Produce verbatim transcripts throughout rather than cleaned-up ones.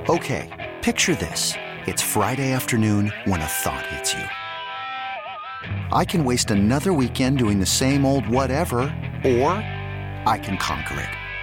Okay, picture this. It's Friday afternoon when a thought hits you. I can waste another weekend doing the same old whatever, or I can conquer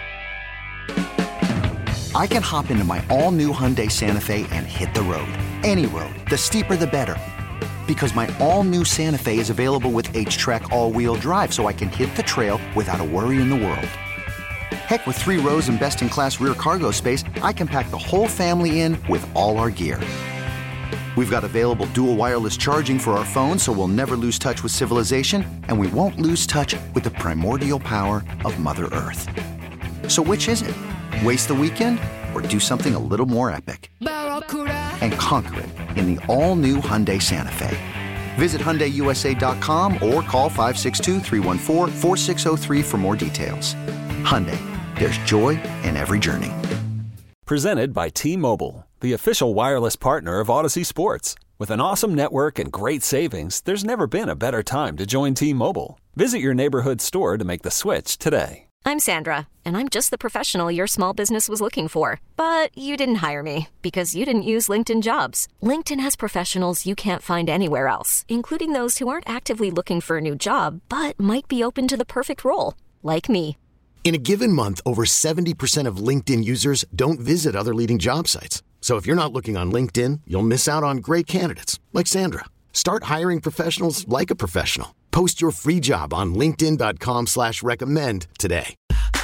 it. I can hop into my all-new Hyundai Santa Fe and hit the road. Any road. The steeper, the better. Because my all-new Santa Fe is available with H-Track all-wheel drive, so I can hit the trail without a worry in the world. Heck, with three rows and best-in-class rear cargo space, I can pack the whole family in with all our gear. We've got available dual wireless charging for our phones, so we'll never lose touch with civilization, and we won't lose touch with the primordial power of Mother Earth. So which is it? Waste the weekend or do something a little more epic? And conquer it in the all-new Hyundai Santa Fe. Visit Hyundai U S A dot com or call five six two, three one four, four six zero three for more details. Hyundai, there's joy in every journey. Presented by T-Mobile, the official wireless partner of Odyssey Sports. With an awesome network and great savings, there's never been a better time to join T-Mobile. Visit your neighborhood store to make the switch today. I'm Sandra, and I'm just the professional your small business was looking for. But you didn't hire me because you didn't use LinkedIn Jobs. LinkedIn has professionals you can't find anywhere else, including those who aren't actively looking for a new job, but might be open to the perfect role, like me. In a given month, over seventy percent of LinkedIn users don't visit other leading job sites. So if you're not looking on LinkedIn, you'll miss out on great candidates like Sandra. Start hiring professionals like a professional. Post your free job on linkedin dot com slash recommend today.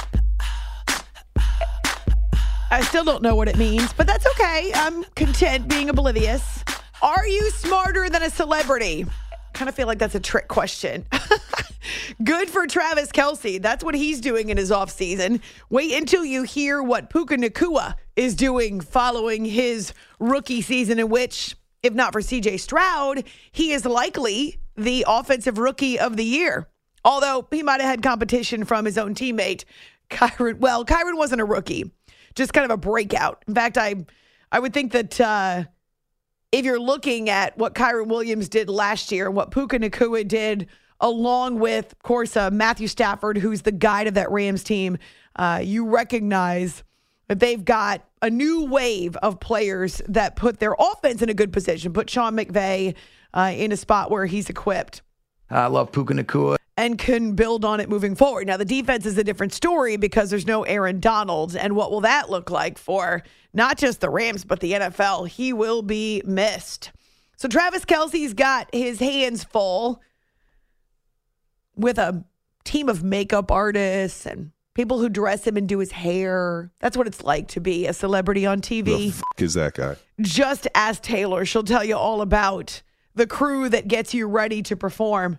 I still don't know what it means, but that's okay. I'm content being oblivious. Are you smarter than a celebrity? Kind of feel like that's a trick question. Good for Travis Kelce. That's what he's doing in his offseason. Wait until you hear what Puka Nacua is doing following his rookie season, in which, if not for C J Stroud, he is likely the offensive rookie of the year. Although he might have had competition from his own teammate, Kyren. Well, Kyren wasn't a rookie, just kind of a breakout. In fact, I, I would think that uh, if you're looking at what Kyren Williams did last year and what Puka Nacua did, along with, of course, uh, Matthew Stafford, who's the guide of that Rams team, uh, you recognize that they've got a new wave of players that put their offense in a good position, put Sean McVay uh, in a spot where he's equipped. I love Puka Nacua. And can build on it moving forward. Now, the defense is a different story because there's no Aaron Donald. And what will that look like for not just the Rams, but the N F L? He will be missed. So Travis Kelce's got his hands full with a team of makeup artists and people who dress him and do his hair. That's what it's like to be a celebrity on T V. The f- is that guy? Just ask Taylor. She'll tell you all about the crew that gets you ready to perform.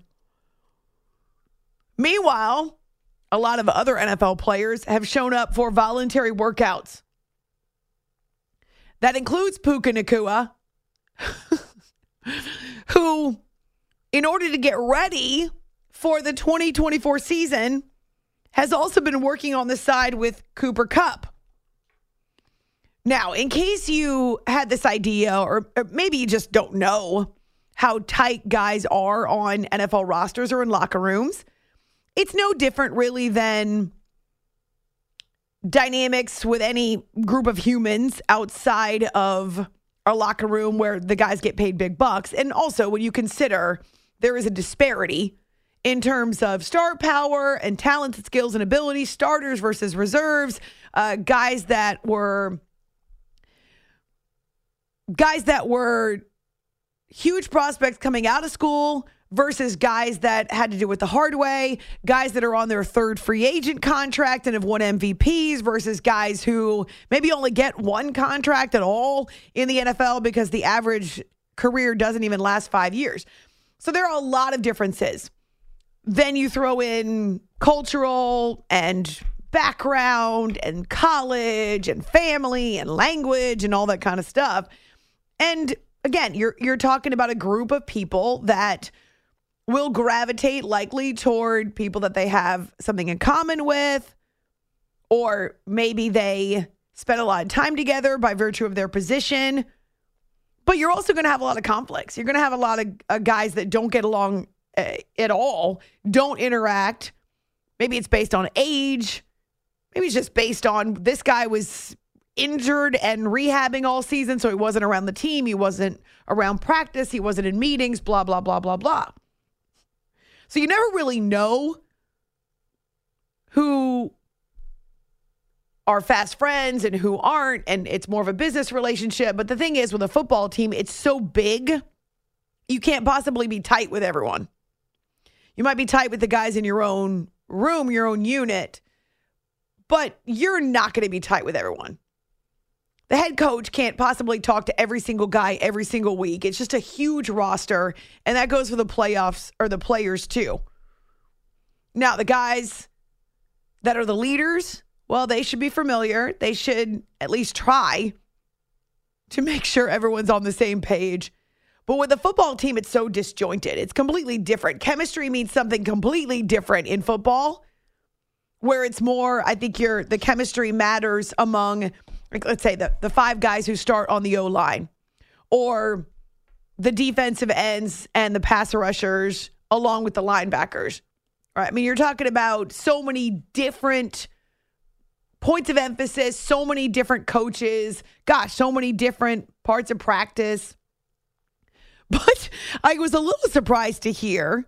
Meanwhile, a lot of other N F L players have shown up for voluntary workouts. That includes Puka Nacua, who, in order to get ready for the twenty twenty-four season, has also been working on the side with Cooper Kupp. Now, in case you had this idea, or, or maybe you just don't know how tight guys are on N F L rosters or in locker rooms, it's no different really than dynamics with any group of humans outside of a locker room where the guys get paid big bucks. And also when you consider there is a disparity in terms of star power and talented skills and abilities, starters versus reserves, uh, guys that were guys that were huge prospects coming out of school versus guys that had to do it the hard way, guys that are on their third free agent contract and have won M V Ps versus guys who maybe only get one contract at all in the N F L because the average career doesn't even last five years. So there are a lot of differences. Then you throw in cultural and background and college and family and language and all that kind of stuff. And again, you're you're talking about a group of people that will gravitate likely toward people that they have something in common with, or maybe they spend a lot of time together by virtue of their position. But you're also going to have a lot of conflicts. You're going to have a lot of uh, guys that don't get along uh, at all, don't interact. Maybe it's based on age. Maybe it's just based on this guy was injured and rehabbing all season, so he wasn't around the team. He wasn't around practice. He wasn't in meetings, blah, blah, blah, blah, blah. So you never really know who are fast friends and who aren't, and it's more of a business relationship. But the thing is, with a football team, it's so big, you can't possibly be tight with everyone. You might be tight with the guys in your own room, your own unit, but you're not going to be tight with everyone. The head coach can't possibly talk to every single guy every single week. It's just a huge roster, and that goes for the playoffs or the players too. Now, the guys that are the leaders, well, they should be familiar. They should at least try to make sure everyone's on the same page. But with the football team, it's so disjointed. It's completely different. Chemistry means something completely different in football, where it's more, I think your the chemistry matters among, like, let's say, the, the five guys who start on the O-line, or the defensive ends and the pass rushers along with the linebackers. Right? I mean, you're talking about so many different points of emphasis, so many different coaches, gosh, so many different parts of practice. But I was a little surprised to hear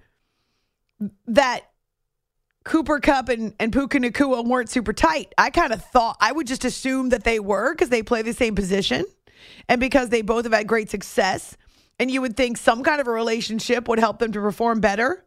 that Cooper Kupp and, and Puka Nacua weren't super tight. I kind of thought, I would just assume that they were because they play the same position and because they both have had great success. And you would think some kind of a relationship would help them to perform better.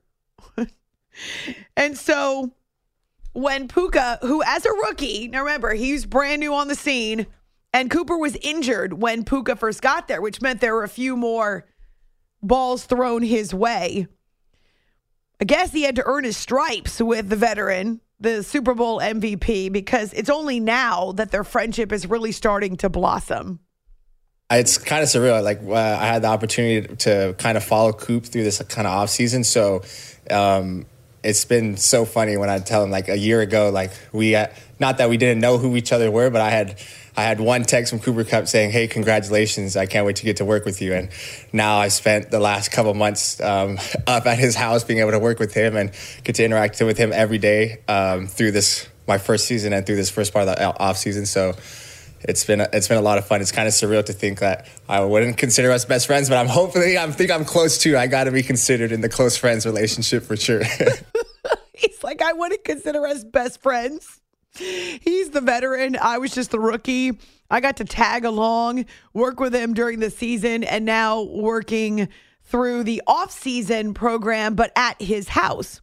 And so when Puka, who as a rookie, now remember, he's brand new on the scene, and Cooper was injured when Puka first got there, which meant there were a few more balls thrown his way. I guess he had to earn his stripes with the veteran, the Super Bowl M V P, because it's only now that their friendship is really starting to blossom. It's kind of surreal. Like uh, I had the opportunity to kind of follow Coop through this kind of off season. So um, it's been so funny when I tell him, like, a year ago, like we, uh, not that we didn't know who each other were, but I had, I had one text from Cooper Kupp saying, "Hey, congratulations. I can't wait to get to work with you." And now I spent the last couple months um, up at his house being able to work with him and get to interact with him every day um, through this, my first season and through this first part of the off season. So it's been, it's been a lot of fun. It's kind of surreal to think that I wouldn't consider us best friends, but I'm hopefully, I think I'm close to. I got to be considered in the close friends relationship for sure. He's like, I wouldn't consider us best friends. He's the veteran. I was just the rookie. I got to tag along, work with him during the season, and now working through the off-season program, but at his house.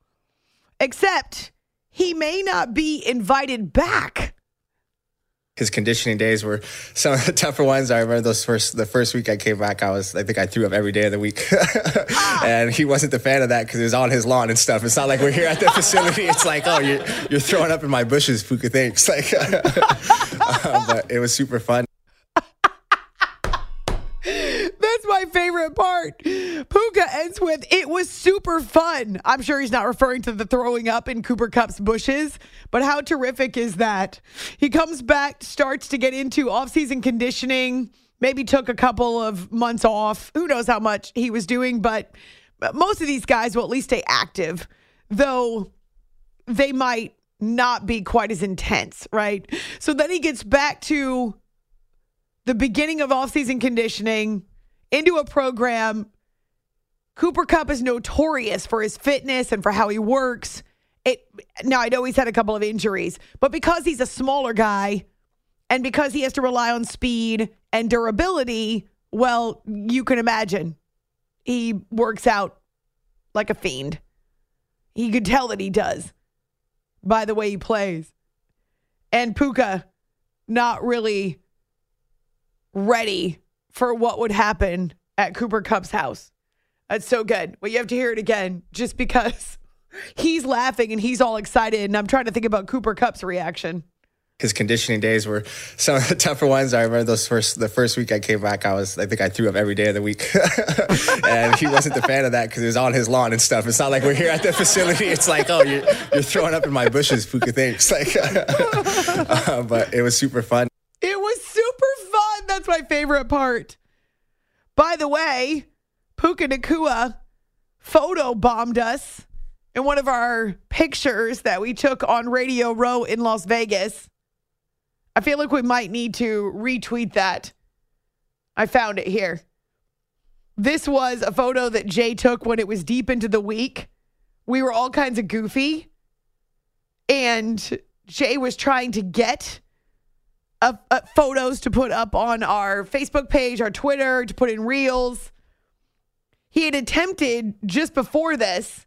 Except he may not be invited back. His conditioning days were some of the tougher ones. I remember those first, the first week I came back, I was, I think I threw up every day of the week. And he wasn't the fan of that because it was on his lawn and stuff. It's not like we're here at the facility. It's like, oh, you're, you're throwing up in my bushes, Puka, thanks. Like, uh, but it was super fun. That's my favorite part. Puka ends with, "It was super fun." I'm sure he's not referring to the throwing up in Cooper Kupp's bushes, but how terrific is that? He comes back, starts to get into off-season conditioning, maybe took a couple of months off. Who knows how much he was doing, but most of these guys will at least stay active, though they might not be quite as intense, right? So then he gets back to the beginning of off-season conditioning, into a program. Cooper Kupp is notorious for his fitness and for how he works. It now, I know he's had a couple of injuries, but because he's a smaller guy and because he has to rely on speed and durability, well, you can imagine he works out like a fiend. You could tell that he does by the way he plays. And Puka not really ready for what would happen at Cooper Kupp's house. That's so good. Well, you have to hear it again just because he's laughing and he's all excited. And I'm trying to think about Cooper Kupp's reaction. His conditioning days were some of the tougher ones. I remember those first, the first week I came back, I was, I think I threw up every day of the week. And he wasn't the fan of that because it was on his lawn and stuff. It's not like we're here at the facility. It's like, oh, you're, you're throwing up in my bushes, Puka, thanks. Like, uh, but it was super fun. It was super fun. That's my favorite part. By the way, Puka Nacua photo bombed us in one of our pictures that we took on Radio Row in Las Vegas. I feel like we might need to retweet that. I found it here. This was a photo that Jay took when it was deep into the week. We were all kinds of goofy. And Jay was trying to get uh, uh, photos to put up on our Facebook page, our Twitter, to put in Reels. He had attempted just before this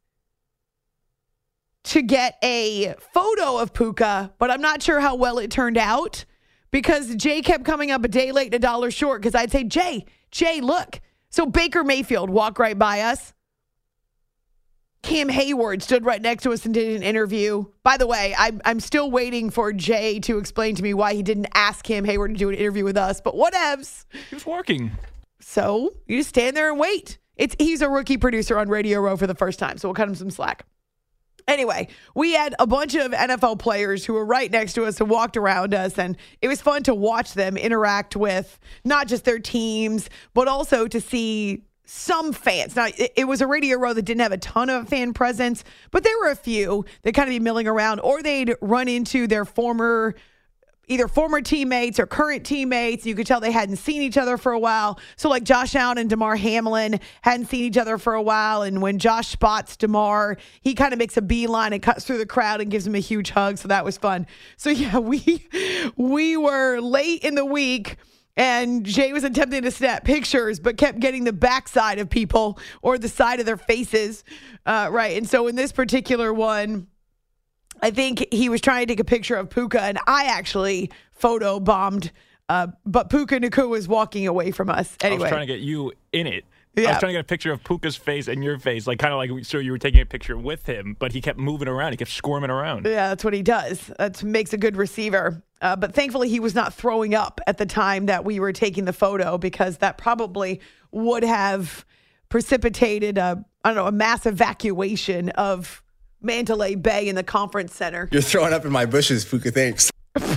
to get a photo of Puka, but I'm not sure how well it turned out because Jay kept coming up a day late and a dollar short because I'd say, Jay, Jay, look. So Baker Mayfield walked right by us. Cam Hayward stood right next to us and did an interview. By the way, I'm, I'm still waiting for Jay to explain to me why he didn't ask Cam Hayward to do an interview with us, but whatevs. He was working. So you just stand there and wait. It's He's a rookie producer on Radio Row for the first time, so we'll cut him some slack. Anyway, we had a bunch of N F L players who were right next to us and walked around us, and it was fun to watch them interact with not just their teams, but also to see some fans. Now, it, it was a Radio Row that didn't have a ton of fan presence, but there were a few that kind of be milling around, or they'd run into their former either former teammates or current teammates. You could tell they hadn't seen each other for a while. So like Josh Allen and DeMar Hamlin hadn't seen each other for a while. And when Josh spots DeMar, he kind of makes a beeline and cuts through the crowd and gives him a huge hug. So that was fun. So yeah, we we were late in the week and Jay was attempting to snap pictures, but kept getting the backside of people or the side of their faces. Uh, right. And so in this particular one, I think he was trying to take a picture of Puka, and I actually photo bombed, uh, but Puka Nacua was walking away from us. Anyway. I was trying to get you in it. Yeah. I was trying to get a picture of Puka's face and your face, like kind of like so you were taking a picture with him, but he kept moving around. He kept squirming around. Yeah, that's what he does. That makes a good receiver. Uh, but thankfully, he was not throwing up at the time that we were taking the photo because that probably would have precipitated a, I don't know, a mass evacuation of Mandalay Bay in the conference center. You're throwing up in my bushes, Puka. Thanks.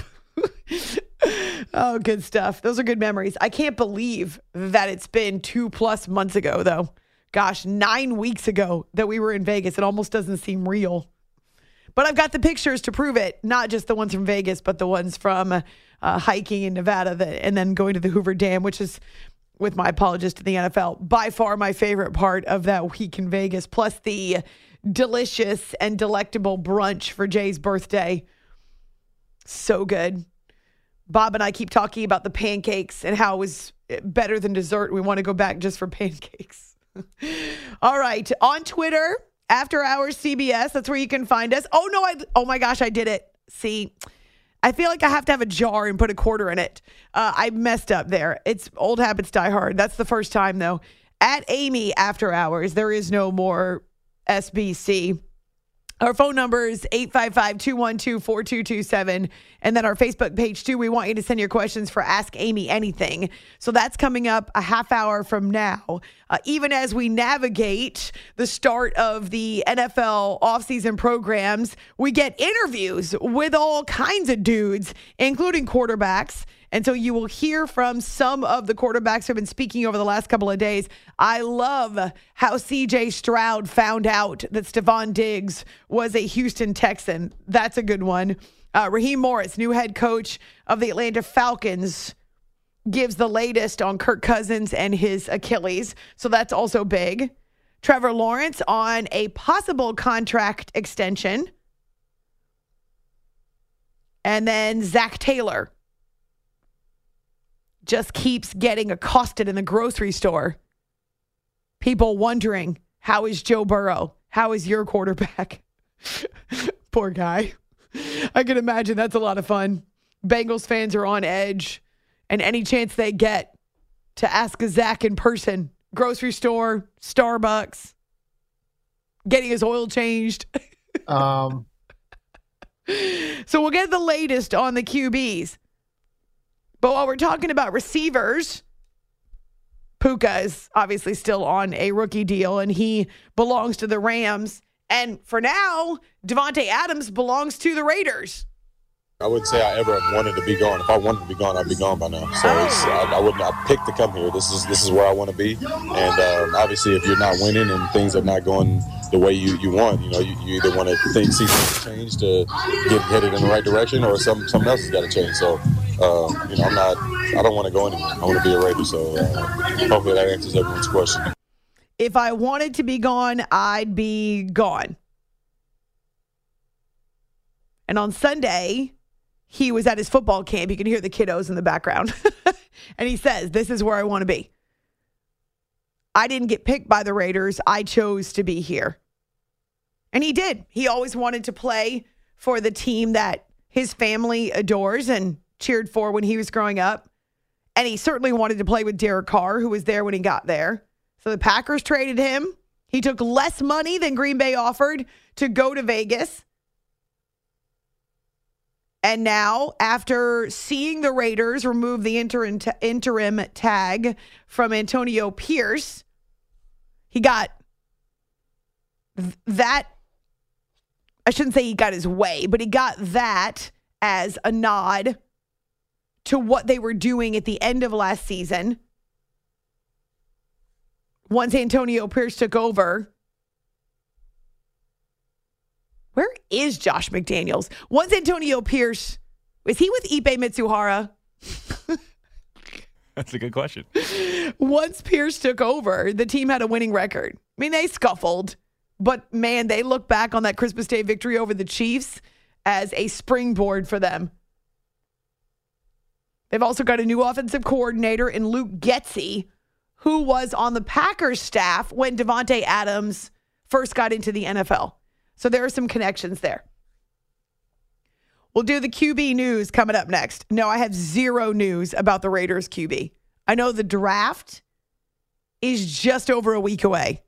Oh, good stuff. Those are good memories. I can't believe that it's been two plus months ago, though. Gosh, nine weeks ago that we were in Vegas. It almost doesn't seem real. But I've got the pictures to prove it. Not just the ones from Vegas, but the ones from uh, hiking in Nevada that, and then going to the Hoover Dam, which is, with my apologies to the N F L, by far my favorite part of that week in Vegas, plus the delicious and delectable brunch for Jay's birthday. So good. Bob and I keep talking about the pancakes and how it was better than dessert. We want to go back just for pancakes. All right. On Twitter, After Hours C B S. That's where you can find us. Oh, no. I. Oh, my gosh. I did it. See, I feel like I have to have a jar and put a quarter in it. Uh, I messed up there. It's old habits die hard. That's the first time, though. At Amy After Hours, there is no more S B C. Our phone number is eight five five, two one two, four two two seven. And then our Facebook page, too, we want you to send your questions for Ask Amy Anything. So that's coming up a half hour from now. Uh, even as we navigate the start of the N F L offseason programs, we get interviews with all kinds of dudes, including quarterbacks. And so you will hear from some of the quarterbacks who have been speaking over the last couple of days. I love how C J Stroud found out that Stephon Diggs was a Houston Texan. That's a good one. Uh, Raheem Morris, new head coach of the Atlanta Falcons, gives the latest on Kirk Cousins and his Achilles. So that's also big. Trevor Lawrence on a possible contract extension. And then Zach Taylor just keeps getting accosted in the grocery store. People wondering, how is Joe Burrow? How is your quarterback? Poor guy. I can imagine that's a lot of fun. Bengals fans are on edge, and any chance they get to ask a Zach in person, grocery store, Starbucks, getting his oil changed. um. So we'll get the latest on the Q Bs. But while we're talking about receivers, Puka is obviously still on a rookie deal, and he belongs to the Rams. And for now, Devontae Adams belongs to the Raiders. I wouldn't say I ever wanted to be gone. If I wanted to be gone, I'd be gone by now. So it's, I, I wouldn't. I picked to come here. This is this is where I want to be. And um, obviously, if you're not winning and things are not going the way you, you want, you know, you, you either want to think see things change to get headed in the right direction, or some something else has got to change. So uh, you know, I'm not. I don't want to go anywhere. I want to be a Raider. So uh, hopefully that answers everyone's question. If I wanted to be gone, I'd be gone. And on Sunday, he was at his football camp. You can hear the kiddos in the background. And he says, this is where I want to be. I didn't get picked by the Raiders. I chose to be here. And he did. He always wanted to play for the team that his family adores and cheered for when he was growing up. And he certainly wanted to play with Derek Carr, who was there when he got there. So the Packers traded him. He took less money than Green Bay offered to go to Vegas. And now, after seeing the Raiders remove the interim, t- interim tag from Antonio Pierce, he got th- that. I shouldn't say he got his way, but he got that as a nod to what they were doing at the end of last season. Once Antonio Pierce took over. Where is Josh McDaniels? Once Antonio Pierce, is he with Ipe Mitsuhara? That's a good question. Once Pierce took over, the team had a winning record. I mean, they scuffled, but man, they look back on that Christmas Day victory over the Chiefs as a springboard for them. They've also got a new offensive coordinator in Luke Getsy, who was on the Packers staff when Devontae Adams first got into the N F L. So there are some connections there. We'll do the Q B news coming up next. No, I have zero news about the Raiders Q B. I know the draft is just over a week away.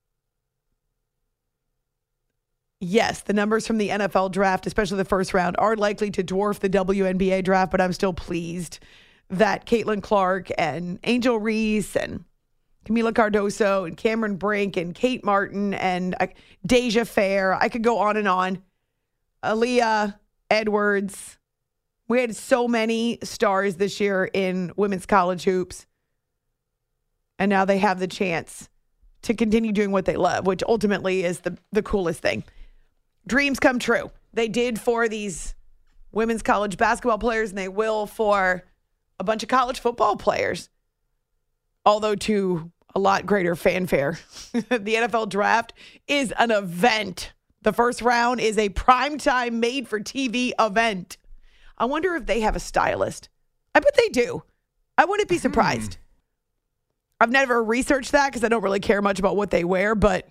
Yes, the numbers from the N F L draft, especially the first round, are likely to dwarf the W N B A draft, but I'm still pleased that Caitlin Clark and Angel Reese and Camila Cardoso and Cameron Brink and Kate Martin and uh, Deja Fair. I could go on and on. Aaliyah Edwards. We had so many stars this year in women's college hoops. And now they have the chance to continue doing what they love, which ultimately is the, the coolest thing. Dreams come true. They did for these women's college basketball players, and they will for a bunch of college football players. Although to a lot greater fanfare. The N F L draft is an event. The first round is a primetime made-for-T V event. I wonder if they have a stylist. I bet they do. I wouldn't be surprised. Hmm. I've never researched that because I don't really care much about what they wear, but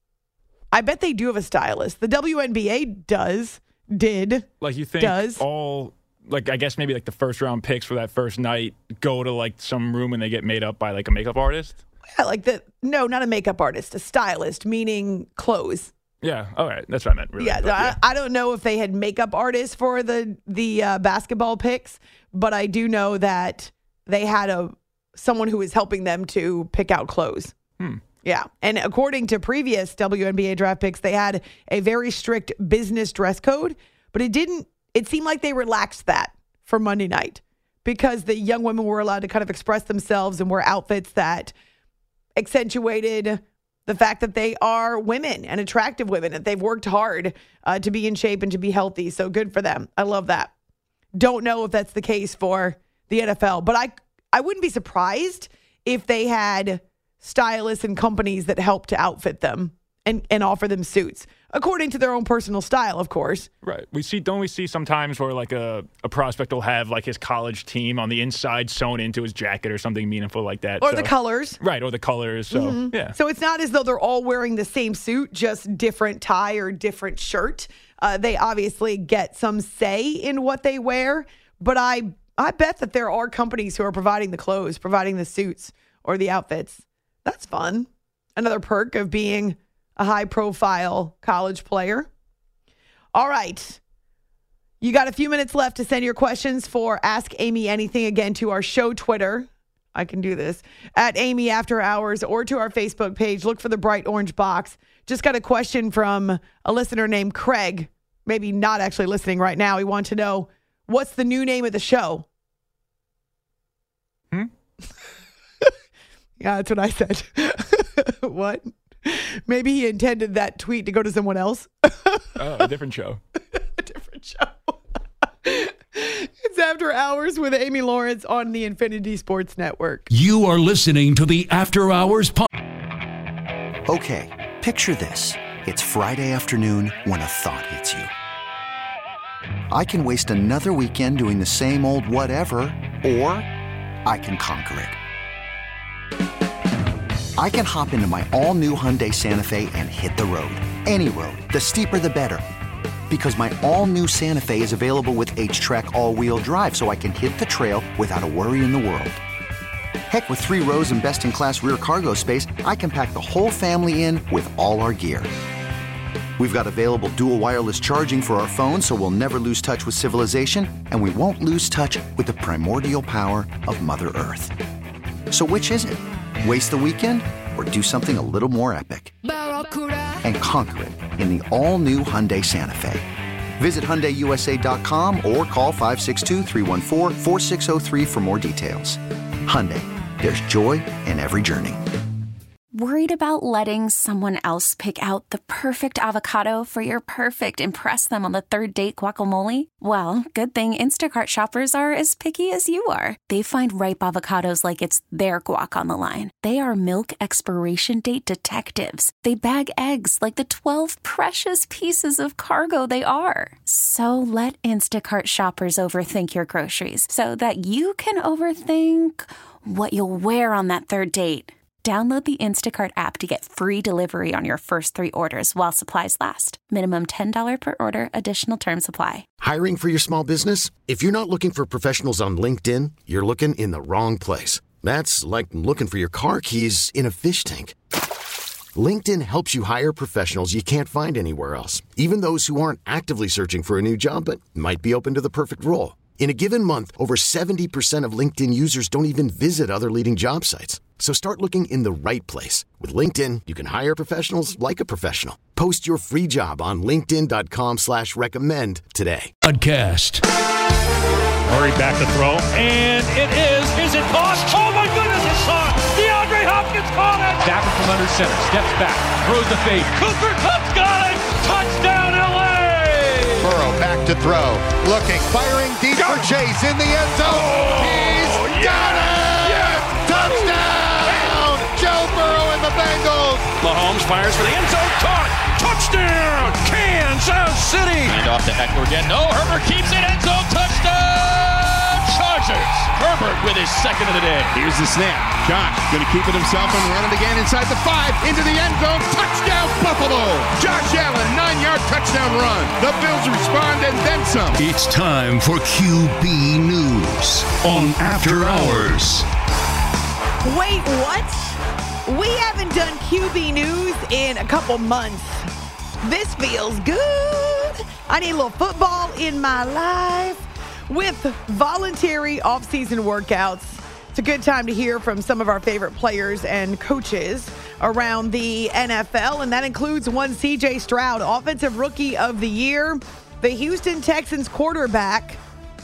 I bet they do have a stylist. The W N B A does, did, Like you think does. all... Like, I guess maybe like the first round picks for that first night go to like some room and they get made up by like a makeup artist? Yeah, like the, no, not a makeup artist, a stylist, meaning clothes. Yeah, all right. That's what I meant, really. Yeah, but, yeah. I, I don't know if they had makeup artists for the, the uh, basketball picks, but I do know that they had a someone who was helping them to pick out clothes. Hmm. Yeah, and according to previous W N B A draft picks, they had a very strict business dress code, but it didn't It seemed like they relaxed that for Monday night because the young women were allowed to kind of express themselves and wear outfits that accentuated the fact that they are women and attractive women, that they've worked hard uh, to be in shape and to be healthy. So good for them. I love that. Don't know if that's the case for the N F L, but I, I wouldn't be surprised if they had stylists and companies that help to outfit them and, and offer them suits. According to their own personal style, of course. Right. We see, don't we see sometimes where like a, a prospect will have like his college team on the inside sewn into his jacket or something meaningful like that. Or so, the colors. Right. Or the colors. So, mm-hmm. yeah. So it's not as though they're all wearing the same suit, just different tie or different shirt. Uh, they obviously get some say in what they wear. But I, I bet that there are companies who are providing the clothes, providing the suits or the outfits. That's fun. Another perk of being a high-profile college player. All right. You got a few minutes left to send your questions for Ask Amy Anything, again, to our show Twitter. I can do this. At Amy After Hours or to our Facebook page. Look for the bright orange box. Just got a question from a listener named Craig. Maybe not actually listening right now. He wants to know, what's the new name of the show? Hmm? Yeah, that's what I said. What? Maybe he intended that tweet to go to someone else. Oh, a different show. A different show. It's After Hours. Hours with Amy Lawrence on the Infinity Sports Network. You are listening to the After Hours podcast. Okay, picture this. It's Friday afternoon when a thought hits you. I can waste another weekend doing the same old whatever, or I can conquer it. I can hop into my all-new Hyundai Santa Fe and hit the road. Any road. The steeper, the better. Because my all-new Santa Fe is available with H-Track all-wheel drive, so I can hit the trail without a worry in the world. Heck, with three rows and best-in-class rear cargo space, I can pack the whole family in with all our gear. We've got available dual wireless charging for our phones, so we'll never lose touch with civilization, and we won't lose touch with the primordial power of Mother Earth. So which is it? Waste the weekend or do something a little more epic? And conquer it in the all-new Hyundai Santa Fe. Visit Hyundai U S A dot com or call five six two, three one four, four six zero three for more details. Hyundai, there's joy in every journey. Worried about letting someone else pick out the perfect avocado for your perfect impress them on the third date guacamole? Well, good thing Instacart shoppers are as picky as you are. They find ripe avocados like it's their guac on the line. They are milk expiration date detectives. They bag eggs like the twelve precious pieces of cargo they are. So let Instacart shoppers overthink your groceries so that you can overthink what you'll wear on that third date. Download the Instacart app to get free delivery on your first three orders while supplies last. Minimum ten dollars per order. Additional terms apply. Hiring for your small business? If you're not looking for professionals on LinkedIn, you're looking in the wrong place. That's like looking for your car keys in a fish tank. LinkedIn helps you hire professionals you can't find anywhere else, even those who aren't actively searching for a new job but might be open to the perfect role. In a given month, over seventy percent of LinkedIn users don't even visit other leading job sites. So start looking in the right place. With LinkedIn, you can hire professionals like a professional. Post your free job on linkedin dot com slash recommend today. Podcast. Murray back to throw, and it is. Is it caught? Oh, my goodness, it's caught. DeAndre Hopkins caught it. Stafford from under center, steps back, throws the fade. Cooper Kupp's got it. Touchdown, L A. Burrow back to throw, looking, firing deep for Chase in the end zone. Oh, He's yeah. got it! Yeah. Touchdown! Joe Burrow and the Bengals. Mahomes fires for the end zone, caught. Touchdown! Kansas City. And off to Eckler again. No, Herbert keeps it. End zone, touchdown! Chargers. Herbert with his second of the day. Here's the snap. Josh going to keep it himself and run it again inside the five, into the end zone. Touchdown, Buffalo! Josh Allen, nine-yard touchdown run. The Bills respond and then some. It's time for Q B News on After Hours. Wait, what? We haven't done Q B News in a couple months. This feels good. I need a little football in my life. With voluntary off-season workouts, it's a good time to hear from some of our favorite players and coaches around the N F L, and that includes one C J Stroud, Offensive Rookie of the Year. The Houston Texans quarterback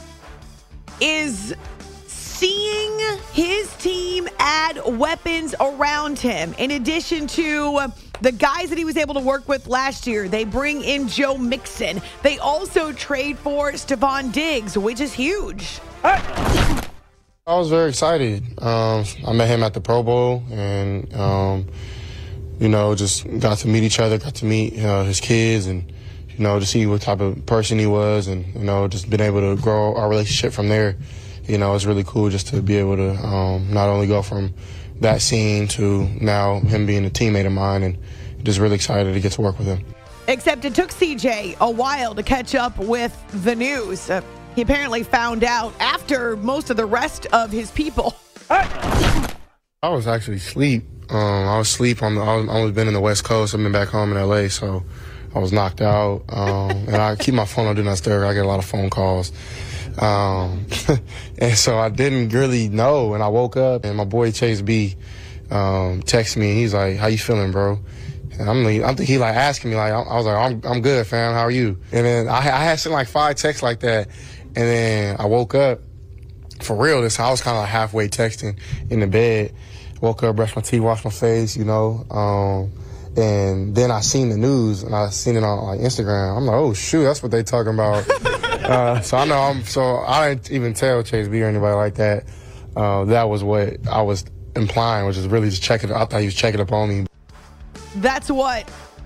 is seeing his team add weapons around him. In addition to the guys that he was able to work with last year, they bring in Joe Mixon. They also trade for Stephon Diggs, which is huge. I was very excited. Um, I met him at the Pro Bowl, and, um, you know, just got to meet each other, got to meet uh, his kids, and, you know, to see what type of person he was, and, you know, just been able to grow our relationship from there. You know, it's really cool just to be able to um, not only go from that scene to now him being a teammate of mine, and just really excited to get to work with him. Except it took C J a while to catch up with the news. Uh, he apparently found out after most of the rest of his people. I was actually asleep. Um, I was asleep. On the, I was, I was been in the West Coast. I've been back home in L A, so I was knocked out. Um, and I keep my phone on Do Not Disturb. I get a lot of phone calls. Um, and so I didn't really know. And I woke up, and my boy Chase B um, texted me. He's like, "How you feeling, bro?" And I'm like, I think he like asking me, like, I was like, I'm I'm good, fam. How are you? And then I, I had sent like five texts like that. And then I woke up, for real, this, I was kind of like halfway texting in the bed. Woke up, brushed my teeth, washed my face, you know. Um, and then I seen the news, and I seen it on like Instagram. I'm like, oh, shoot, that's what they talking about. uh, so I know I'm. So I didn't even tell Chase B or anybody like that. Uh, that was what I was implying, which is really just checking. I thought he was checking up on me. That's what.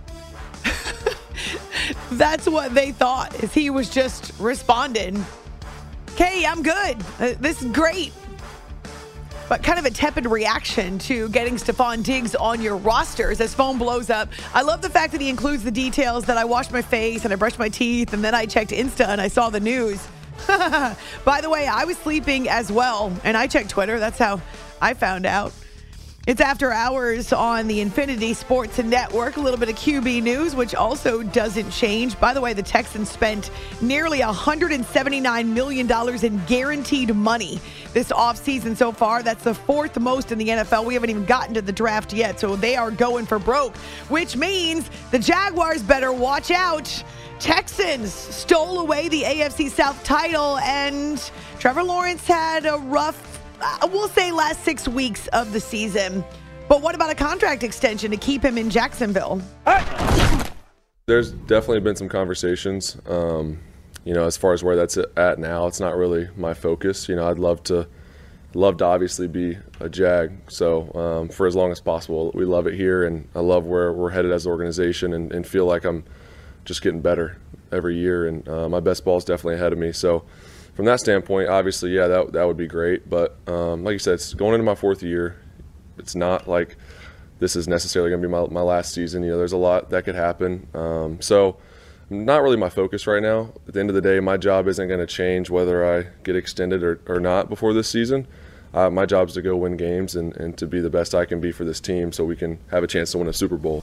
That's what they thought, is he was just responding. Okay, I'm good. Uh, this is great. But kind of a tepid reaction to getting Stephon Diggs on your rosters as phone blows up. I love the fact that he includes the details that I washed my face and I brushed my teeth and then I checked Insta and I saw the news. By the way, I was sleeping as well and I checked Twitter. That's how I found out. It's After Hours on the Infinity Sports Network. A little bit of Q B news, which also doesn't change. By the way, the Texans spent nearly one hundred seventy-nine million dollars in guaranteed money this offseason so far. That's the fourth most in the N F L. We haven't even gotten to the draft yet, so they are going for broke, which means the Jaguars better watch out. Texans stole away the A F C South title, and Trevor Lawrence had a rough Uh, we'll say last six weeks of the season. But what about a contract extension to keep him in Jacksonville? There's definitely been some conversations. Um, you know, as far as where that's at now, it's not really my focus. You know, I'd love to, love to obviously be a Jag. So um, for as long as possible, we love it here, and I love where we're headed as an organization, and, and feel like I'm just getting better every year. And uh, my best ball is definitely ahead of me. So from that standpoint, obviously, yeah, that that would be great. But um, like you said, it's going into my fourth year. It's not like this is necessarily going to be my, my last season. You know, there's a lot that could happen. Um, so not really my focus right now. At the end of the day, my job isn't going to change whether I get extended or, or not before this season. Uh, my job is to go win games and, and to be the best I can be for this team so we can have a chance to win a Super Bowl.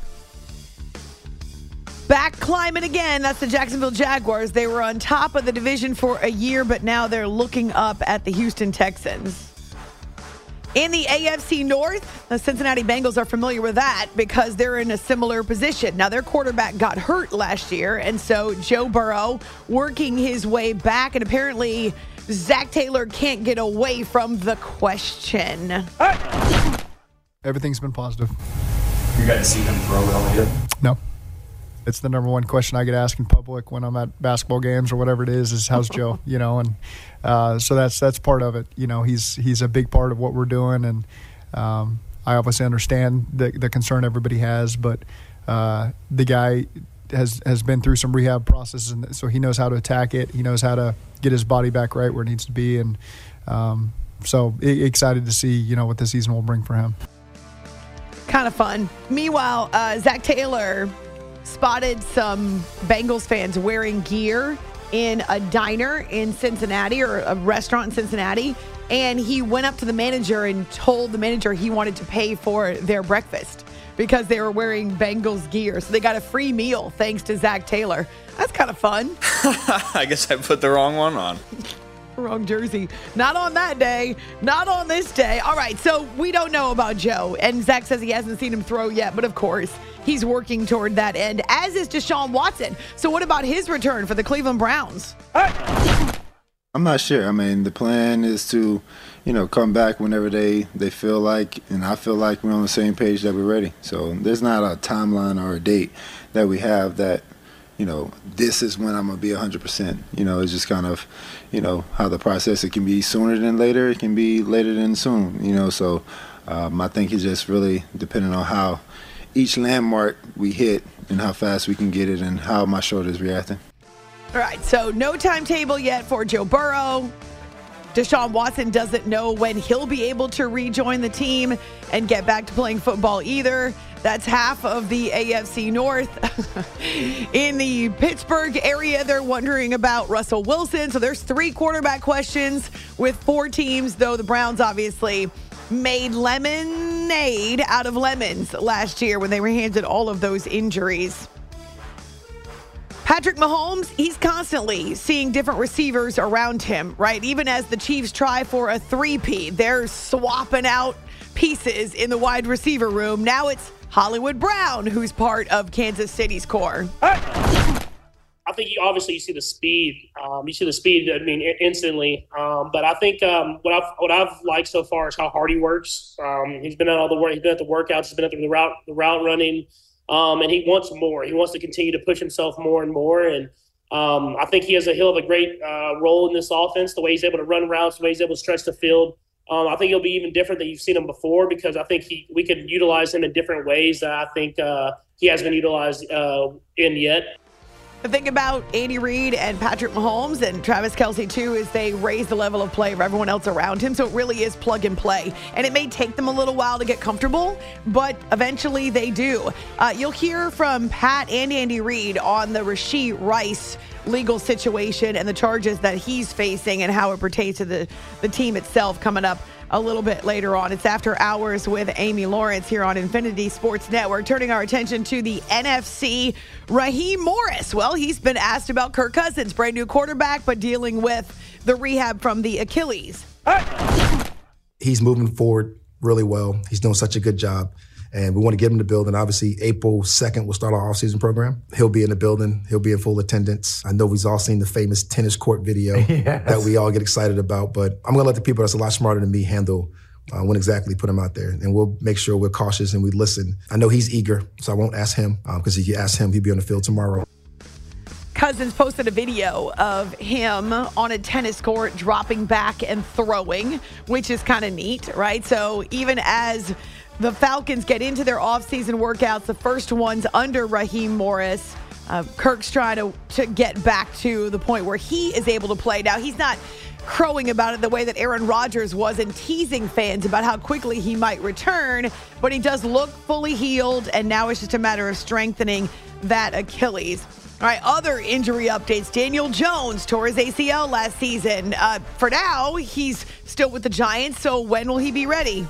Back climbing again. That's the Jacksonville Jaguars. They were on top of the division for a year, but now they're looking up at the Houston Texans. In the A F C North, the Cincinnati Bengals are familiar with that because they're in a similar position. Now, their quarterback got hurt last year, and so Joe Burrow working his way back, and apparently Zach Taylor can't get away from the question. Everything's been positive. You got to see him throw it all year? No. It's the number one question I get asked in public when I'm at basketball games or whatever it is, is how's Joe, you know, and uh, so that's that's part of it. You know, he's he's a big part of what we're doing, and um, I obviously understand the, the concern everybody has, but uh, the guy has, has been through some rehab processes, and so he knows how to attack it. He knows how to get his body back right where it needs to be, and um, so excited to see, you know, what the season will bring for him. Kind of fun. Meanwhile, uh, Zach Taylor spotted some Bengals fans wearing gear in a diner in Cincinnati, or a restaurant in Cincinnati, and he went up to the manager and told the manager he wanted to pay for their breakfast because they were wearing Bengals gear. So they got a free meal thanks to Zach Taylor. That's kind of fun. I guess I put the wrong one on. Wrong jersey. Not on that day. Not on this day. All right, so we don't know about Joe, and Zach says he hasn't seen him throw yet, but of course, he's working toward that end, as is Deshaun Watson. So what about his return for the Cleveland Browns? I'm not sure. I mean, the plan is to, you know, come back whenever they, they feel like, and I feel like we're on the same page that we're ready. So there's not a timeline or a date that we have that, you know, this is when I'm going to be one hundred percent. You know, it's just kind of, you know, how the process, it can be sooner than later. It can be later than soon, you know. So um, I think it's just really depending on how each landmark we hit and how fast we can get it and how my shoulder is reacting. All right, so no timetable yet for Joe Burrow. Deshaun Watson doesn't know when he'll be able to rejoin the team and get back to playing football either. That's half of the A F C North. In the Pittsburgh area, they're wondering about Russell Wilson. So there's three quarterback questions with four teams, though the Browns obviously made lemonade out of lemons last year when they were handed all of those injuries. Patrick Mahomes, he's constantly seeing different receivers around him, right? Even as the Chiefs try for a three-peat, they're swapping out pieces in the wide receiver room. Now it's Hollywood Brown, who's part of Kansas City's core. I think you obviously you see the speed. Um, you see the speed. I mean, instantly. Um, but I think um, what I've what I've liked so far is how hard he works. Um, he's been at all the work. He's been at the workouts. He's been at the route the route running, um, and he wants more. He wants to continue to push himself more and more. And Um, I think he has a he'll have a great uh, role in this offense, the way he's able to run routes, the way he's able to stretch the field. Um, I think he'll be even different than you've seen him before because I think he we could utilize him in different ways that I think uh, he hasn't been utilized uh, in yet. The thing about Andy Reid and Patrick Mahomes and Travis Kelce, too, is they raise the level of play of everyone else around him. So it really is plug and play. And it may take them a little while to get comfortable, but eventually they do. Uh, you'll hear from Pat and Andy Reid on the Rashee Rice legal situation and the charges that he's facing and how it pertains to the, the team itself coming up a little bit later on. It's After Hours with Amy Lawrence here on Infinity Sports Network. Turning our attention to the N F C, Raheem Morris. Well, he's been asked about Kirk Cousins, brand new quarterback, but dealing with the rehab from the Achilles. He's moving forward really well. He's doing such a good job. And we want to get him in the building. Obviously, April second, we'll start our off-season program. He'll be in the building. He'll be in full attendance. I know we've all seen the famous tennis court video yes. that we all get excited about. But I'm going to let the people that's a lot smarter than me handle uh, when exactly put him out there. And we'll make sure we're cautious and we listen. I know he's eager, so I won't ask him. Because um, if you ask him, he'll be on the field tomorrow. Cousins posted a video of him on a tennis court dropping back and throwing, which is kind of neat, right? So even as the Falcons get into their offseason workouts, the first ones under Raheem Morris, uh, Kirk's trying to, to get back to the point where he is able to play. Now, he's not crowing about it the way that Aaron Rodgers was and teasing fans about how quickly he might return, but he does look fully healed, and now it's just a matter of strengthening that Achilles. All right, other injury updates. Daniel Jones tore his A C L last season. Uh, for now, he's still with the Giants, so when will he be ready?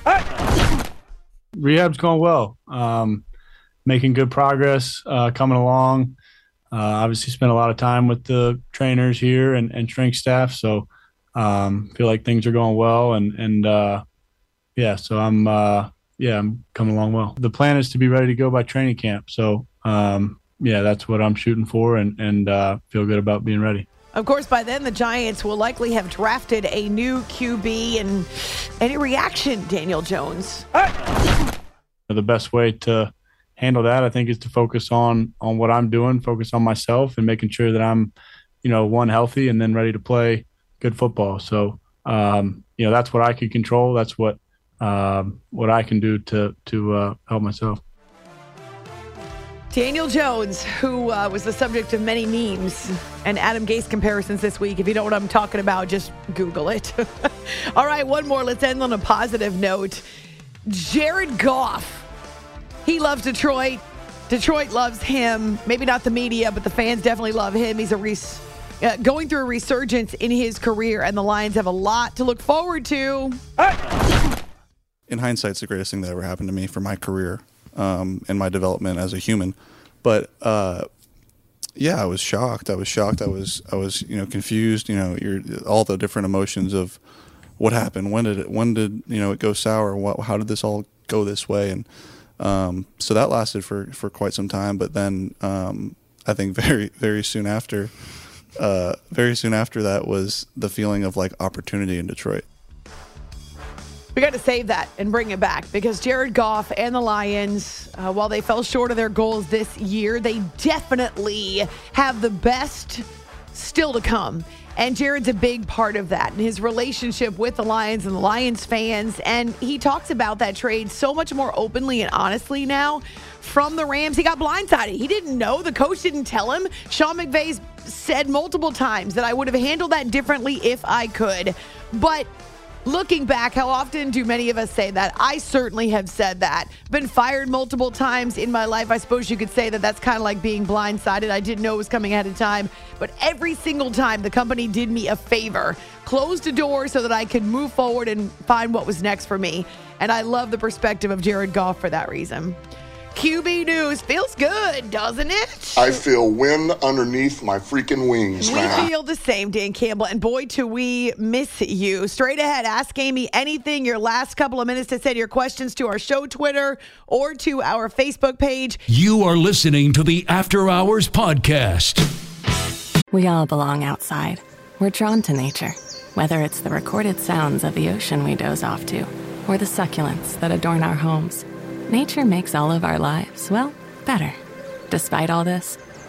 Rehab's going well. Um, making good progress, uh, coming along. Uh, obviously spent a lot of time with the trainers here and, and strength staff, so um, feel like things are going well. And, and uh, yeah, so I'm uh, yeah, I'm coming along well. The plan is to be ready to go by training camp. So um, yeah, that's what I'm shooting for, and, and uh, feel good about being ready. Of course, by then, the Giants will likely have drafted a new Q B. And any reaction, Daniel Jones? The best way to handle that, I think, is to focus on on what I'm doing, focus on myself, and making sure that I'm, you know, one, healthy, and then ready to play good football. So, um, you know, that's what I can control. That's what um, what I can do to to uh, help myself. Daniel Jones, who uh, was the subject of many memes and Adam Gase comparisons this week. If you don't know what I'm talking about, just Google it. All right, one more. Let's end on a positive note. Jared Goff. He loves Detroit. Detroit loves him. Maybe not the media, but the fans definitely love him. He's a res- uh, going through a resurgence in his career, and the Lions have a lot to look forward to. In hindsight, it's the greatest thing that ever happened to me for my career. Um, and my development as a human, but uh, yeah, I was shocked. I was shocked. I was, I was, you know, confused. You know, you're, all the different emotions of what happened. When did it? When did you know it go sour? What? How did this all go this way? And um, so that lasted for, for quite some time. But then um, I think very very soon after, uh, very soon after that was the feeling of like opportunity in Detroit. We got to save that and bring it back because Jared Goff and the Lions, uh, while they fell short of their goals this year, they definitely have the best still to come. And Jared's a big part of that and his relationship with the Lions and the Lions fans. And he talks about that trade so much more openly and honestly now from the Rams. He got blindsided. He didn't know. The coach didn't tell him. Sean McVay's said multiple times that I would have handled that differently if I could. But looking back, how often do many of us say that? I certainly have said that. Been fired multiple times in my life. I suppose you could say that that's kind of like being blindsided. I didn't know it was coming ahead of time. But every single time, the company did me a favor. Closed a door so that I could move forward and find what was next for me. And I love the perspective of Jared Goff for that reason. Q B News feels good, doesn't it? I feel wind underneath my freaking wings, we man. We feel the same, Dan Campbell. And boy, do we miss you. Straight ahead, ask Amy anything. Your last couple of minutes to send your questions to our show Twitter or to our Facebook page. You are listening to the After Hours Podcast. We all belong outside. We're drawn to nature, whether it's the recorded sounds of the ocean we doze off to or the succulents that adorn our homes. Nature makes all of our lives, well, better. Despite all this,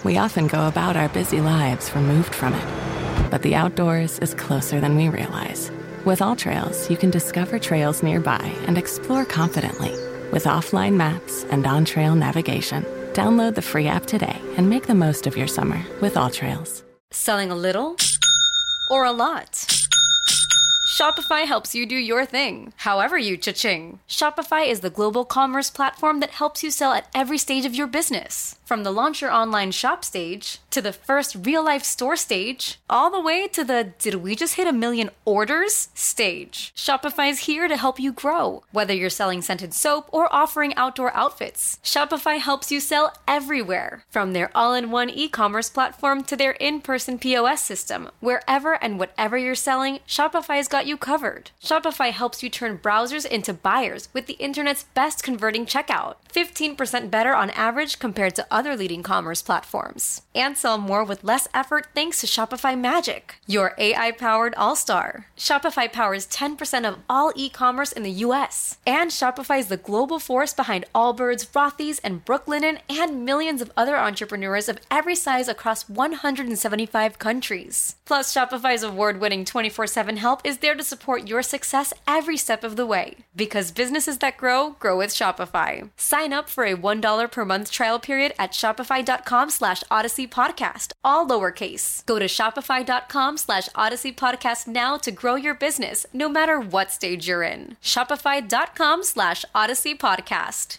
We often go about our busy lives removed from it. But the outdoors is closer than we realize. With AllTrails, you can discover trails nearby and explore confidently. With offline maps and on-trail navigation, download the free app today and make the most of your summer with AllTrails. Selling a little or a lot? Shopify helps you do your thing, however you cha-ching. Shopify is the global commerce platform that helps you sell at every stage of your business. From the launch your online shop stage, to the first real-life store stage, all the way to the did we just hit a million orders stage. Shopify's here to help you grow. Whether you're selling scented soap or offering outdoor outfits, Shopify helps you sell everywhere. From their all-in-one e-commerce platform to their in-person P O S system, wherever and whatever you're selling, Shopify's got you covered. Shopify helps you turn browsers into buyers with the internet's best converting checkout. fifteen percent better on average compared to other leading commerce platforms. And sell more with less effort thanks to Shopify Magic, your A I-powered all-star. Shopify powers ten percent of all e-commerce in the U S. And Shopify is the global force behind Allbirds, Rothy's, and Brooklinen, and millions of other entrepreneurs of every size across one hundred seventy-five countries. Plus, Shopify's award-winning twenty-four seven help is there to support your success every step of the way. Because businesses that grow, grow with Shopify. Sign up for a one dollar per month trial period at shopify.com slash Odyssey Podcast, all lowercase. Go to shopify.com slash Odyssey Podcast now to grow your business, no matter what stage you're in. Shopify.com slash Odyssey Podcast.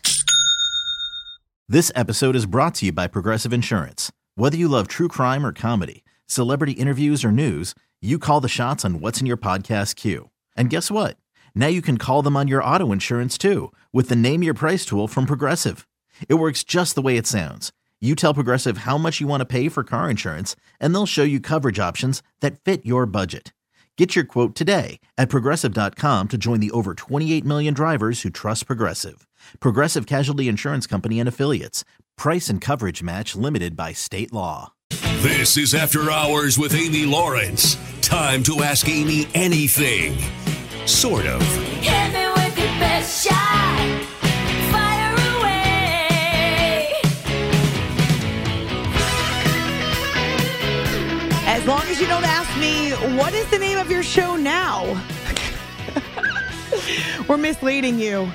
This episode is brought to you by Progressive Insurance. Whether you love true crime or comedy, celebrity interviews or news, you call the shots on what's in your podcast queue. And guess what? Now you can call them on your auto insurance too, with the Name Your Price tool from Progressive. It works just the way it sounds. You tell Progressive how much you want to pay for car insurance, and they'll show you coverage options that fit your budget. Get your quote today at Progressive dot com to join the over twenty-eight million drivers who trust Progressive. Progressive Casualty Insurance Company and Affiliates. Price and coverage match limited by state law. This is After Hours with Amy Lawrence. Time to ask Amy anything. Sort of. Hit me with your best shot. Fire away. As long as you don't ask me, what is the name of your show now? We're misleading you.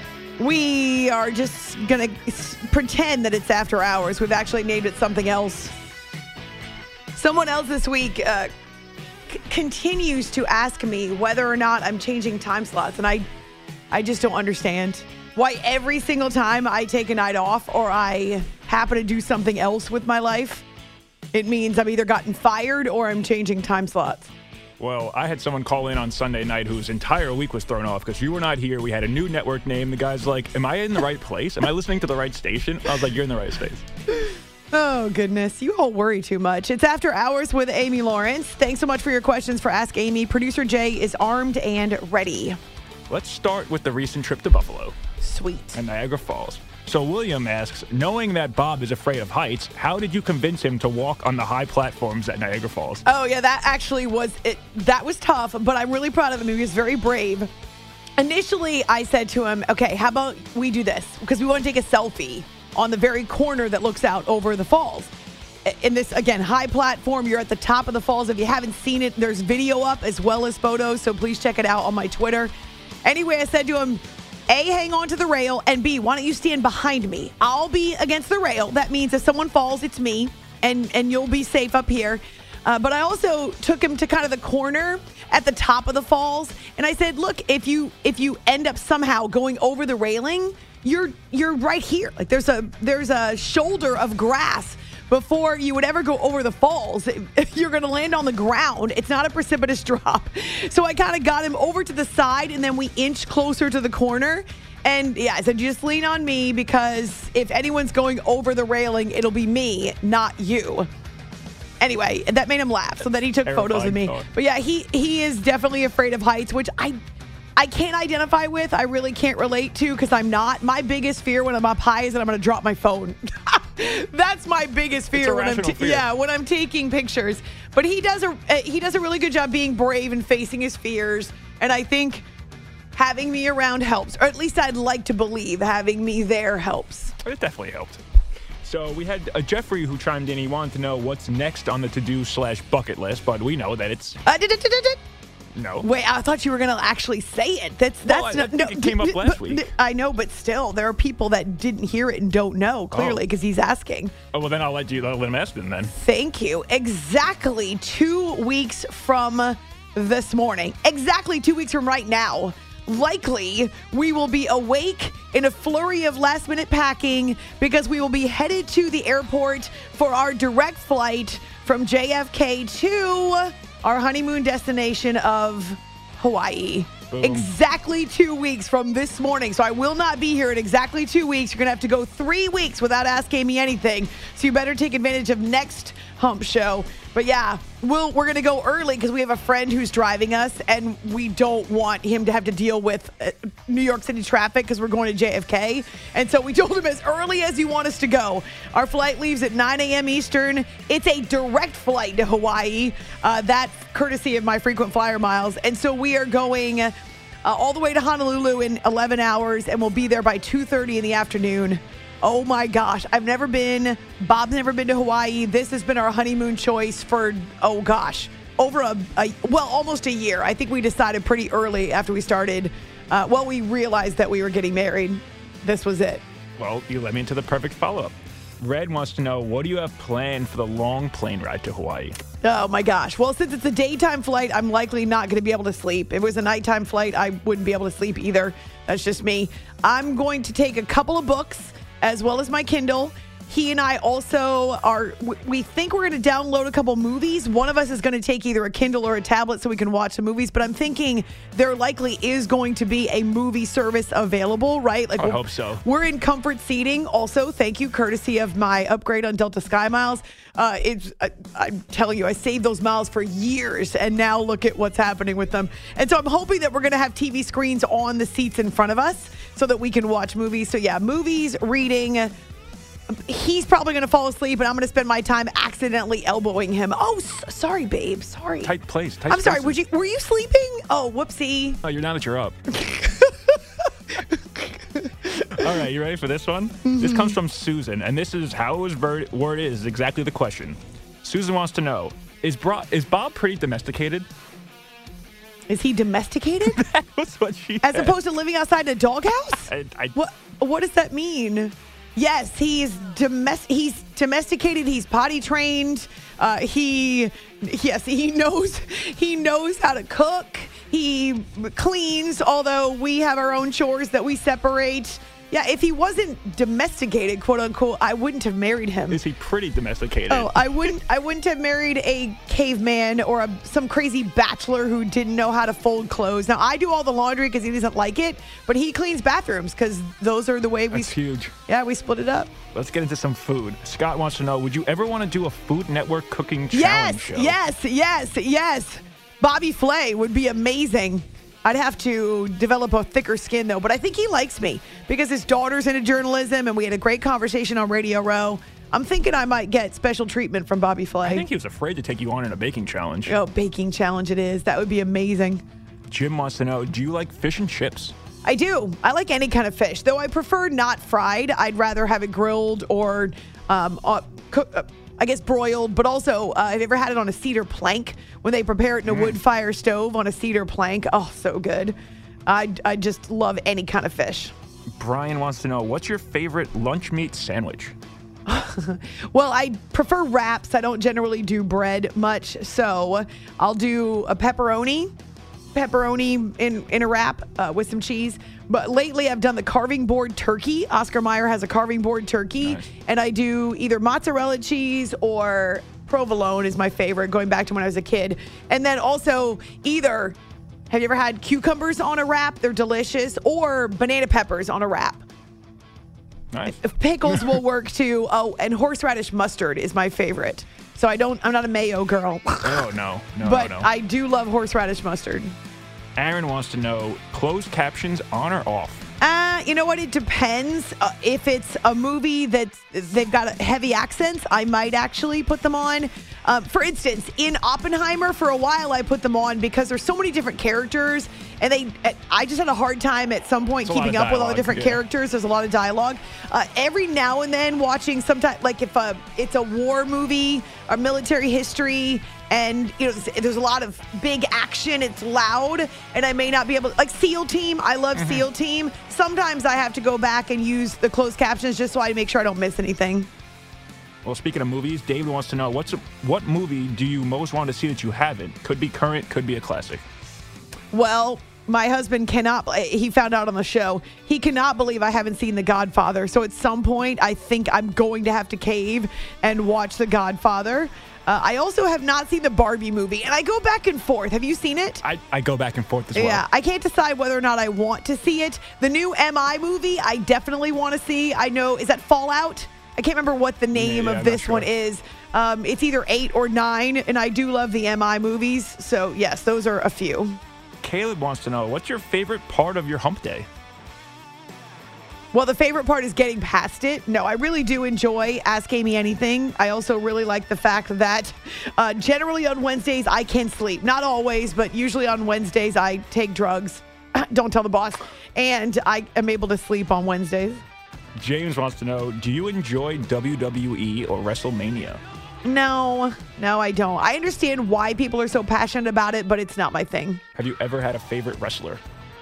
We are just going to pretend that it's After Hours. We've actually named it something else. Someone else this week uh, c- continues to ask me whether or not I'm changing time slots, and I, I just don't understand why every single time I take a night off or I happen to do something else with my life, it means I've either gotten fired or I'm changing time slots. Well, I had someone call in on Sunday night whose entire week was thrown off because you were not here. We had a new network name. The guy's like, am I in the right place? Am I listening to the right station? I was like, you're in the right space. Oh, goodness. You all worry too much. It's After Hours with Amy Lawrence. Thanks so much for your questions for Ask Amy. Producer Jay is armed and ready. Let's start with the recent trip to Buffalo. Sweet. And Niagara Falls. So William asks, knowing that Bob is afraid of heights, how did you convince him to walk on the high platforms at Niagara Falls? Oh, yeah, that actually was it. That was tough, but I'm really proud of him. He was very brave. Initially, I said to him, okay, how about we do this? Because we want to take a selfie on the very corner that looks out over the falls. In this, again, high platform, you're at the top of the falls. If you haven't seen it, there's video up as well as photos, so please check it out on my Twitter. Anyway, I said to him, A, hang on to the rail, and B, why don't you stand behind me? I'll be against the rail. That means if someone falls, it's me, and, and you'll be safe up here. Uh, but I also took him to kind of the corner at the top of the falls, and I said, look, if you if you end up somehow going over the railing, you're you're right here. Like there's a there's a shoulder of grass before you would ever go over the falls. You're going to land on the ground. It's not a precipitous drop. So I kind of got him over to the side, and then we inched closer to the corner. And yeah, I said, just lean on me, because if anyone's going over the railing, it'll be me, not you. Anyway, that made him laugh. So then he took Terrifying photos of me. thought. But yeah, he he is definitely afraid of heights, which I I can't identify with. I really can't relate to, because I'm not. My biggest fear when I'm up high is that I'm going to drop my phone. That's my biggest fear when I'm t- fear. yeah when I'm taking pictures. But he does a uh, he does a really good job being brave and facing his fears. And I think having me around helps, or at least I'd like to believe having me there helps. It definitely helped. So we had a Jeffrey who chimed in. He wanted to know what's next on the to-do slash bucket list, but we know that it's Uh, did it, did it, did it? no. Wait, I thought you were going to actually say it. That's that's Well, I no, think no, it came up last but- week. I know, but still, there are people that didn't hear it and don't know clearly Oh. because he's asking. Oh, well, then I'll let you let him ask them then. Thank you. Exactly two weeks from this morning. Exactly two weeks from right now. Likely, we will be awake in a flurry of last-minute packing because we will be headed to the airport for our direct flight from J F K to our honeymoon destination of Hawaii. Boom. Exactly two weeks from this morning. So I will not be here in exactly two weeks. You're going to have to go three weeks without asking me anything. So you better take advantage of next hump show. But yeah, we'll, we're going to go early because we have a friend who's driving us, and we don't want him to have to deal with uh, New York City traffic because we're going to J F K. And so we told him as early as you want us to go. Our flight leaves at nine a.m. Eastern. It's a direct flight to Hawaii. Uh, that's courtesy of my frequent flyer miles. And so we are going uh, all the way to Honolulu in eleven hours, and we'll be there by two thirty in the afternoon. Oh my gosh, I've never been, Bob's never been to Hawaii. This has been our honeymoon choice for, oh gosh, over a, a well, almost a year. I think we decided pretty early after we started, uh, well, we realized that we were getting married. This was it. Well, you led me into the perfect follow-up. Red wants to know, what do you have planned for the long plane ride to Hawaii? Oh my gosh. Well, since it's a daytime flight, I'm likely not going to be able to sleep. If it was a nighttime flight, I wouldn't be able to sleep either. That's just me. I'm going to take a couple of books as well as my Kindle. He and I also are, we think we're going to download a couple movies. One of us is going to take either a Kindle or a tablet so we can watch the movies. But I'm thinking there likely is going to be a movie service available, right? Like I hope so. We're in comfort seating. Also, thank you, courtesy of my upgrade on Delta Sky Miles. Uh, it's, I, I'm telling you, I saved those miles for years, and now look at what's happening with them. And so I'm hoping that we're going to have T V screens on the seats in front of us so that we can watch movies. So yeah, movies, reading. He's probably going to fall asleep, and I'm going to spend my time accidentally elbowing him. Oh, s- sorry, babe. Sorry. Tight place. Tight I'm sorry. spaces. Would you? Were you sleeping? Oh, whoopsie. Oh, you're now that you're up. All right, you ready for this one? Mm-hmm. This comes from Susan, and this is how his ver- word is exactly the question. Susan wants to know, is, Bro- is Bob pretty domesticated? Is he domesticated? That's what she As said. opposed to living outside a doghouse? I, I, What What does that mean? Yes, he's domestic. He's domesticated. He's potty trained. Uh, he, yes, he knows. He knows how to cook. He cleans. Although we have our own chores that we separate. Yeah, if he wasn't domesticated, quote unquote, I wouldn't have married him. Is he pretty domesticated? Oh, I wouldn't. I wouldn't have married a caveman or a, some crazy bachelor who didn't know how to fold clothes. Now I do all the laundry because he doesn't like it, but he cleans bathrooms because those are the way we. That's huge. Yeah, we split it up. Let's get into some food. Scott wants to know, would you ever want to do a Food Network cooking Yes, challenge show? yes, yes, yes. Bobby Flay would be amazing. I'd have to develop a thicker skin, though. But I think he likes me because his daughter's into journalism, and we had a great conversation on Radio Row. I'm thinking I might get special treatment from Bobby Flay. I think he was afraid to take you on in a baking challenge. Oh, baking challenge it is. That would be amazing. Jim wants to know, do you like fish and chips? I do. I like any kind of fish, though I prefer not fried. I'd rather have it grilled or um, uh, cook, uh, I guess broiled, but also uh, have you ever had it on a cedar plank when they prepare it in a Mm. wood fire stove on a cedar plank? Oh, so good. I, I just love any kind of fish. Brian wants to know, what's your favorite lunch meat sandwich? Well, I prefer wraps. I don't generally do bread much, so I'll do a pepperoni, pepperoni in, in a wrap uh, with some cheese. But lately, I've done the carving board turkey. Oscar Mayer has a carving board turkey, Nice. and I do either mozzarella cheese or provolone is my favorite, going back to when I was a kid. And then also either, have you ever had cucumbers on a wrap? They're delicious. Or banana peppers on a wrap. Nice. Pickles will work too. Oh, and horseradish mustard is my favorite. So I don't, I'm not a mayo girl. Oh, no. No, but no, no. I do love horseradish mustard. Aaron wants to know, closed captions on or off? Uh, you know what? It depends. Uh, if it's a movie that they've got heavy accents, I might actually put them on. Uh, for instance, in Oppenheimer, for a while I put them on because there's so many different characters, and they, I just had a hard time at some point It's a lot keeping of up with all the dialogue, different yeah. characters. There's a lot of dialogue. Uh, every now and then watching sometimes, like if uh, it's a war movie or military history, and you know there's a lot of big action, it's loud, and I may not be able, like SEAL Team, I love Mm-hmm. SEAL Team. Sometimes I have to go back and use the closed captions just so I make sure I don't miss anything. Well, speaking of movies, David wants to know, what's a, what movie do you most want to see that you haven't? Could be current, could be a classic. Well, my husband cannot, he found out on the show, he cannot believe I haven't seen The Godfather. So at some point, I think I'm going to have to cave and watch The Godfather. Uh, I also have not seen the Barbie movie, and I go back and forth. Have you seen it? I, I go back and forth as well. Yeah, I can't decide whether or not I want to see it. The new M I movie, I definitely want to see. I know, is that Fallout? I can't remember what the name Yeah, of I'm this not sure. one is. Um, it's either eight or nine, and I do love the M I movies. So, yes, those are a few. Caleb wants to know, what's your favorite part of your hump day? Well, the favorite part is getting past it. No, I really do enjoy Ask Amy Anything. I also really like the fact that uh, generally on Wednesdays I can sleep. Not always, but usually on Wednesdays I take drugs. Don't tell the boss. And I am able to sleep on Wednesdays. James wants to know, do you enjoy W W E or WrestleMania? No, no, I don't. I understand why people are so passionate about it, but it's not my thing. Have you ever had a favorite wrestler?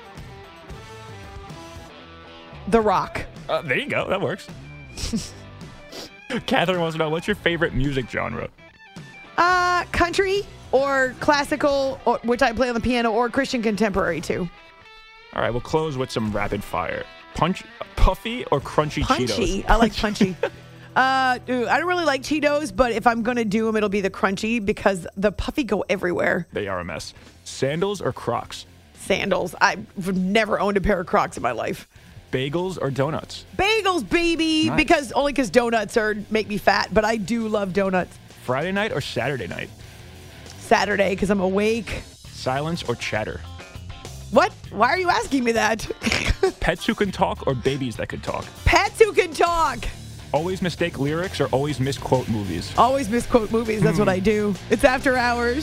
The Rock. Uh, there you go. That works. Catherine wants to know, what's your favorite music genre? Uh, country or classical, or, which I play on the piano, or Christian contemporary too. All right, we'll close with some rapid fire. Punch, puffy or crunchy Punchy. Cheetos? I like punchy. uh, ooh, I don't really like Cheetos, but if I'm going to do them, it'll be the crunchy because the puffy go everywhere. They are a mess. Sandals or Crocs? Sandals. I've never owned a pair of Crocs in my life. Bagels or donuts? Bagels, baby, Nice. because only because donuts are make me fat, but I do love donuts. Friday night or Saturday night? Saturday because I'm awake. Silence or chatter? What? Why are you asking me that? Pets who can talk or babies that can talk? Pets who can talk. Always mistake lyrics or always misquote movies? Always misquote movies. That's what I do. It's After Hours.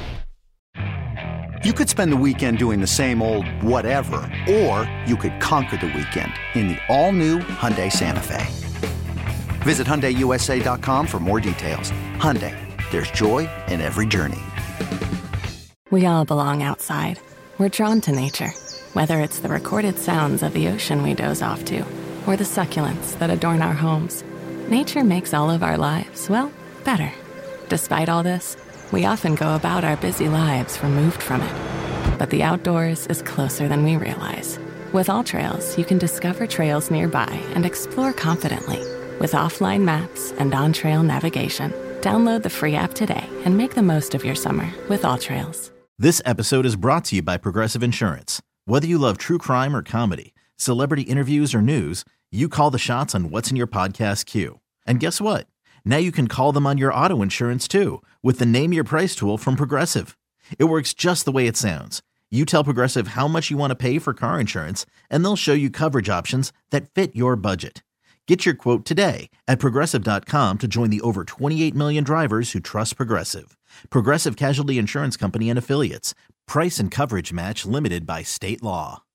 You could spend the weekend doing the same old whatever, or you could conquer the weekend in the all-new Hyundai Santa Fe. Visit Hyundai U S A dot com for more details. Hyundai, there's joy in every journey. We all belong outside. We're drawn to nature, whether it's the recorded sounds of the ocean we doze off to, or the succulents that adorn our homes. Nature makes all of our lives, well, better. Despite all this, we often go about our busy lives removed from it. But the outdoors is closer than we realize. With All Trails, you can discover trails nearby and explore confidently. With offline maps and on-trail navigation, download the free app today and make the most of your summer with All Trails. This episode is brought to you by Progressive Insurance. Whether you love true crime or comedy, celebrity interviews or news, you call the shots on what's in your podcast queue. And guess what? Now you can call them on your auto insurance too with the Name Your Price tool from Progressive. It works just the way it sounds. You tell Progressive how much you want to pay for car insurance, and they'll show you coverage options that fit your budget. Get your quote today at Progressive dot com to join the over twenty-eight million drivers who trust Progressive. Progressive Casualty Insurance Company and Affiliates. Price and coverage match limited by state law.